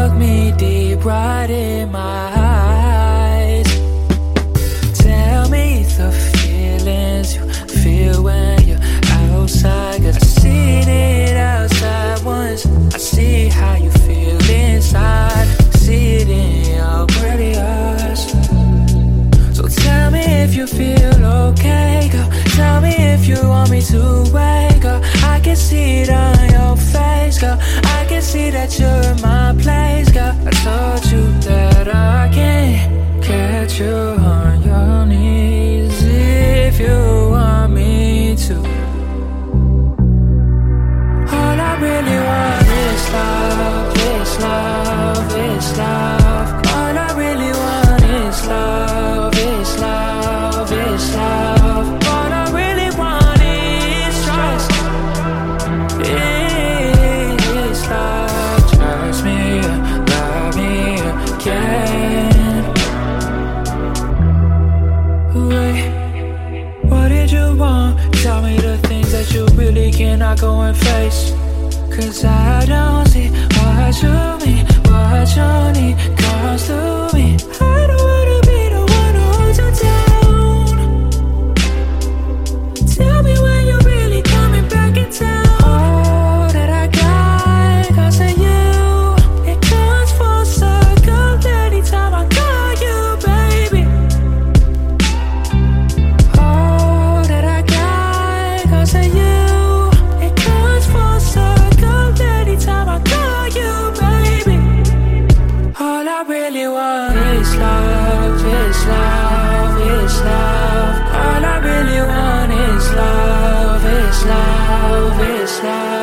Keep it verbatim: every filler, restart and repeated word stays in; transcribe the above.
look me deep right in my eyes. Tell me the feelings you feel when you're outside, 'cause I've seen it outside once. I see how you feel inside, see it in your pretty eyes. So tell me if you feel okay, girl. Tell me if you want me to wait, girl. I can see it on your face, girl. I can see that you're in my place, girl. I told you that I can't catch you on your knees if you want me to. All I really want is love, is love, is love. All I really want is love, is love, is love. All I really want is trust, is love. Trust me, love me again. Wait, what did you want? Tell me the things that you really cannot go and face, 'cause I don't see what you mean, what you need comes to me. I don't wanna be the one who holds you down. Tell me when you're really coming back in town. All that I got, 'cause of you, it comes full circle anytime I call you, baby. All that I got, 'cause of you, it comes full circle anytime I call you, baby. All I really want is love, is love, is love. All I really want is love, is love, is love.